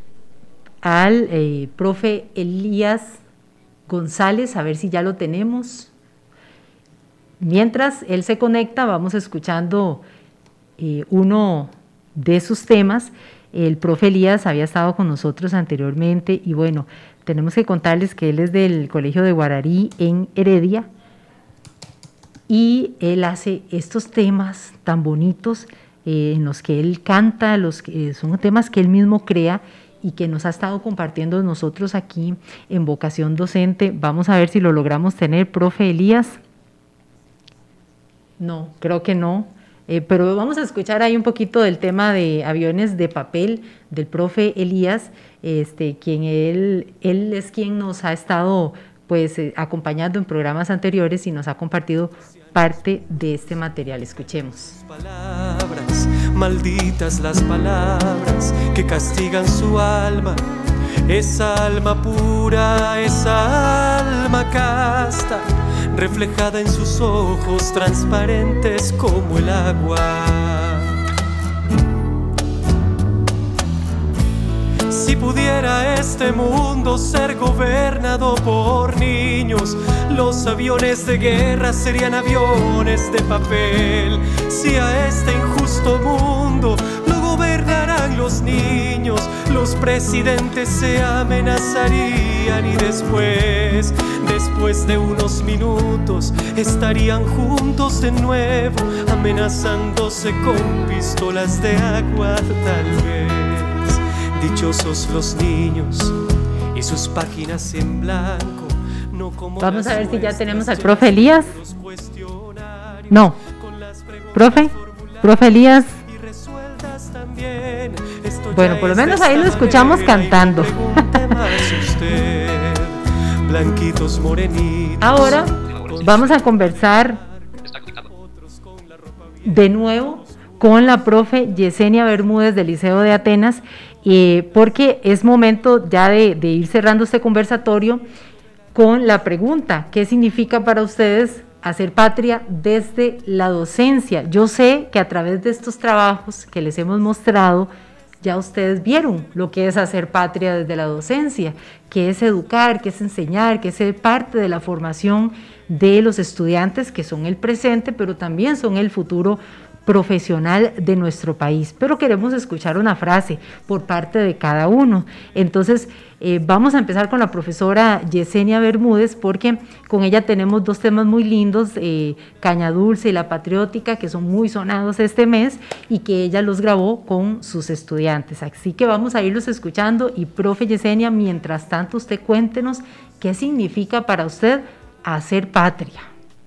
al profe Elías González, a ver si ya lo tenemos. Mientras él se conecta, vamos escuchando uno de sus temas. El profe Elías había estado con nosotros anteriormente y bueno, tenemos que contarles que él es del Colegio de Guararí en Heredia y él hace estos temas tan bonitos en los que él canta, son temas que él mismo crea y que nos ha estado compartiendo nosotros aquí en Vocación Docente. Vamos a ver si lo logramos tener, profe Elías. No, creo que no. Pero vamos a escuchar ahí un poquito del tema de aviones de papel del profe Elías, quien él es quien nos ha estado pues acompañando en programas anteriores y nos ha compartido parte de este material. Escuchemos. Palabras, malditas las palabras que castigan su alma, esa alma pura, esa alma casta, reflejada en sus ojos transparentes como el agua. Si pudiera este mundo ser gobernado por niños, los aviones de guerra serían aviones de papel. Si a este injusto mundo lo gobernarán los niños, los presidentes se amenazarían y después después de unos minutos estarían juntos de nuevo, amenazándose con pistolas de agua. Tal vez dichosos los niños y sus páginas en blanco. Vamos a ver si ya tenemos al profe Elías. No, profe Elías. Bueno, por lo menos ahí lo escuchamos cantando. Ahora vamos a conversar de nuevo con la profe Yesenia Bermúdez del Liceo de Atenas, porque es momento ya de ir cerrando este conversatorio con la pregunta: ¿qué significa para ustedes hacer patria desde la docencia? Yo sé que a través de estos trabajos que les hemos mostrado, ya ustedes vieron lo que es hacer patria desde la docencia, que es educar, que es enseñar, que es ser parte de la formación de los estudiantes, que son el presente, pero también son el futuro profesional de nuestro país. Pero queremos escuchar una frase por parte de cada uno. Entonces vamos a empezar con la profesora Yesenia Bermúdez, porque con ella tenemos dos temas muy lindos, Caña Dulce y La Patriótica, que son muy sonados este mes y que ella los grabó con sus estudiantes. Así que vamos a irlos escuchando. Y profe Yesenia, mientras tanto usted cuéntenos qué significa para usted hacer patria.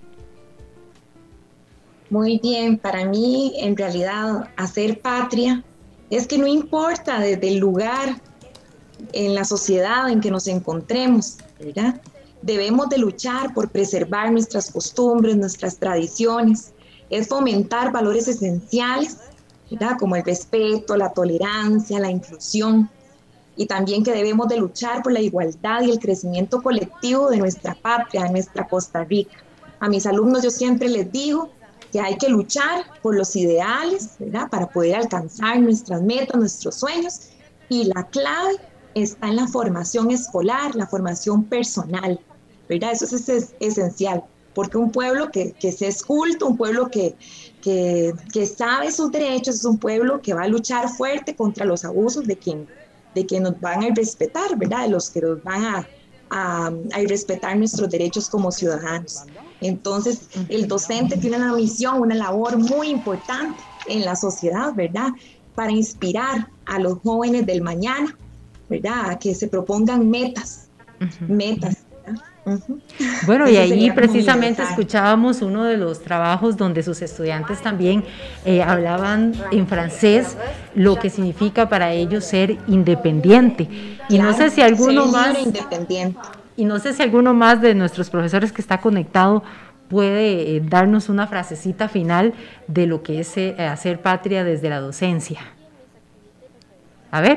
Muy bien, para mí en realidad hacer patria es que no importa desde el lugar en la sociedad en que nos encontremos, ¿verdad? Debemos de luchar por preservar nuestras costumbres, nuestras tradiciones, es fomentar valores esenciales, ¿verdad? Como el respeto, la tolerancia, la inclusión, y también que debemos de luchar por la igualdad y el crecimiento colectivo de nuestra patria, de nuestra Costa Rica. A mis alumnos yo siempre les digo que hay que luchar por los ideales, ¿verdad? Para poder alcanzar nuestras metas, nuestros sueños, y la clave está en la formación escolar, la formación personal, ¿verdad? Eso es esencial, porque un pueblo que se es culto, un pueblo que sabe sus derechos, es un pueblo que va a luchar fuerte contra los abusos de quien nos van a respetar, ¿verdad? De los que nos van a respetar nuestros derechos como ciudadanos. Entonces, el docente tiene una misión, una labor muy importante en la sociedad, ¿verdad? Para inspirar a los jóvenes del mañana, ¿verdad? A que se propongan metas, ¿verdad? Bueno, y ahí precisamente escuchábamos uno de los trabajos donde sus estudiantes también hablaban en francés lo que significa para ellos ser independiente. Y no sé si alguno más, y no sé si alguno más de nuestros profesores que está conectado puede darnos una frasecita final de lo que es hacer patria desde la docencia. A ver.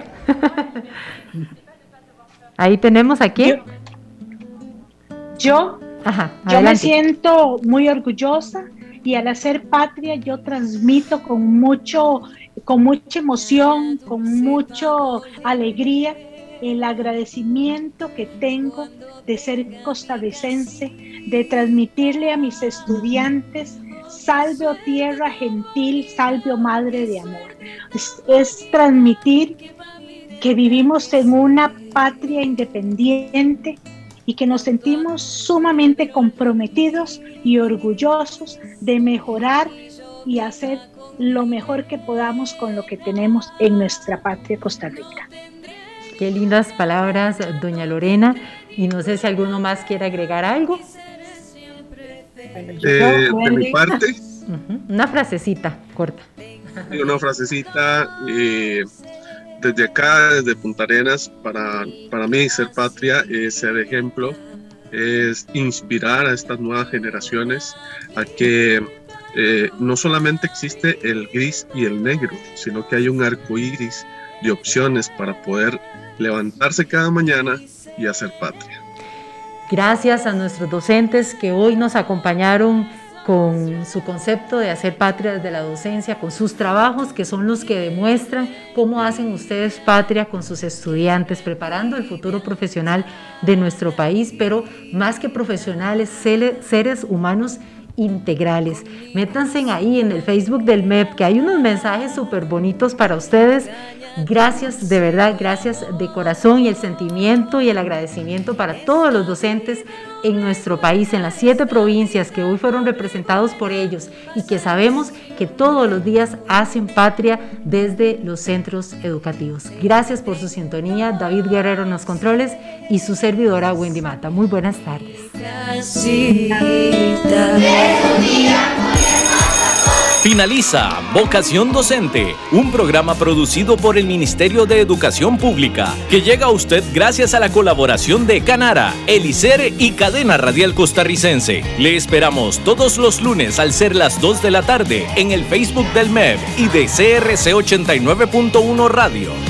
Ahí tenemos aquí. Yo me siento muy orgullosa, y al hacer patria yo transmito con mucha emoción, con mucha alegría, el agradecimiento que tengo de ser costarricense, de transmitirle a mis estudiantes: salve, oh tierra gentil, salve, oh madre de amor. Es transmitir que vivimos en una patria independiente y que nos sentimos sumamente comprometidos y orgullosos de mejorar y hacer lo mejor que podamos con lo que tenemos en nuestra patria Costa Rica. Qué lindas palabras, doña Lorena, y no sé si alguno más quiere agregar algo. De mi parte. Una frasecita corta. Una frasecita, desde acá, desde Punta Arenas, para mí ser patria es ser ejemplo, es inspirar a estas nuevas generaciones a que no solamente existe el gris y el negro, sino que hay un arco iris de opciones para poder levantarse cada mañana y hacer patria. Gracias a nuestros docentes que hoy nos acompañaron con su concepto de hacer patria desde la docencia, con sus trabajos que son los que demuestran cómo hacen ustedes patria con sus estudiantes, preparando el futuro profesional de nuestro país, pero más que profesionales, seres humanos integrales. Métanse ahí en el Facebook del MEP, que hay unos mensajes súper bonitos para ustedes. Gracias, de verdad, gracias de corazón, y el sentimiento y el agradecimiento para todos los docentes en nuestro país, en las 7 provincias que hoy fueron representados por ellos y que sabemos que todos los días hacen patria desde los centros educativos. Gracias por su sintonía. David Guerrero en los controles y su servidora Wendy Mata. Muy buenas tardes. Finaliza Vocación Docente, un programa producido por el Ministerio de Educación Pública, que llega a usted gracias a la colaboración de Canara, el ICER y Cadena Radial Costarricense. Le esperamos todos los lunes al ser las 2 de la tarde en el Facebook del MEB y de CRC 89.1 Radio.